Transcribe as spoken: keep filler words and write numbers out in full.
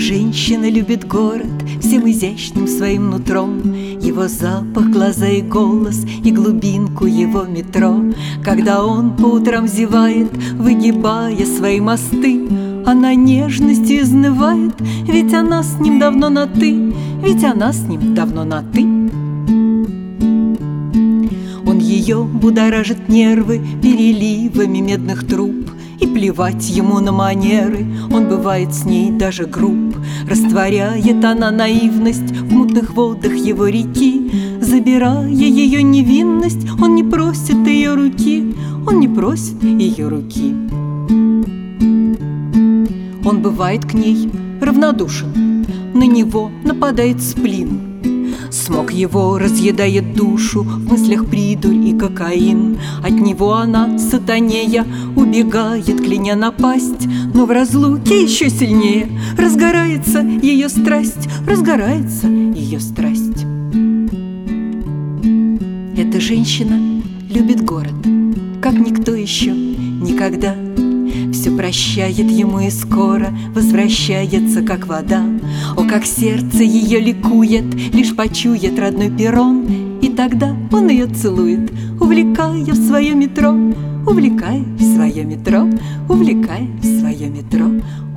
женщина любит город всем изящным своим нутром, его запах, глаза и голос, и глубинку его метро. Когда он по утрам зевает, выгибая свои мосты, она нежностью изнывает, ведь она с ним давно на «ты», ведь она с ним давно на «ты». Он ее будоражит нервы переливами медных труб, и плевать ему на манеры, он бывает с ней даже груб. Растворяет она наивность в мутных водах его реки, забирая ее невинность, он не просит ее руки, он не просит ее руки. Он бывает к ней равнодушен, на него нападает сплин. Смог его разъедает душу, в мыслях придурь и кокаин. От него она, сатанея, убегает, кляня напасть, но в разлуке еще сильнее разгорается ее страсть, разгорается ее страсть. Эта женщина любит город, как никто еще никогда. Все прощает ему и скоро возвращается, как вода. О, как сердце ее ликует, лишь почует родной перрон, и тогда он ее целует, увлекая в свое метро, увлекая в свое метро, увлекая в свое метро,